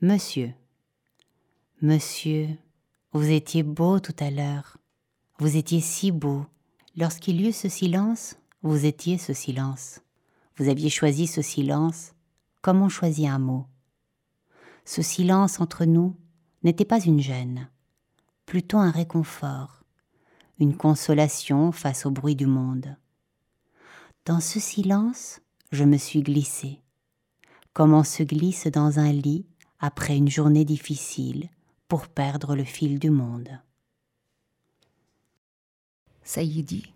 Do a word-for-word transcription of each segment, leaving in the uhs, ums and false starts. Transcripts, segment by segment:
Monsieur. Monsieur, vous étiez beau tout à l'heure. Vous étiez si beau. Lorsqu'il y eut ce silence, vous étiez ce silence. Vous aviez choisi ce silence comme on choisit un mot. Ce silence entre nous n'était pas une gêne, plutôt un réconfort, une consolation face au bruit du monde. Dans ce silence, je me suis glissée, comme on se glisse dans un lit après une journée difficile pour perdre le fil du monde. سيدي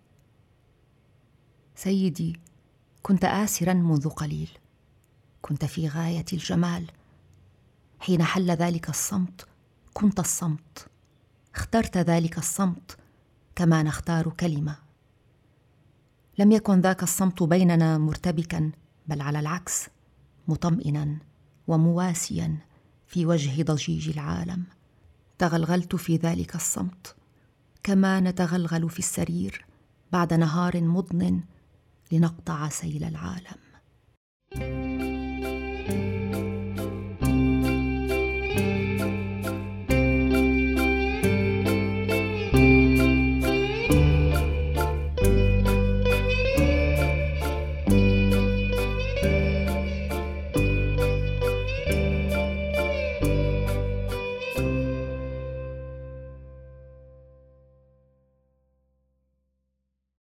سيدي كنت آسراً منذ قليل. كنت في غاية الجمال. حين حل ذلك الصمت كنت الصمت. اخترت ذلك الصمت كما نختار كلمة. لم يكن ذاك الصمت بيننا مرتبكاً، بل على العكس مطمئناً ومواسياً في وجه ضجيج العالم. تغلغلت في ذلك الصمت كما نتغلغل في السرير بعد نهار مضن لنقطع سيل العالم.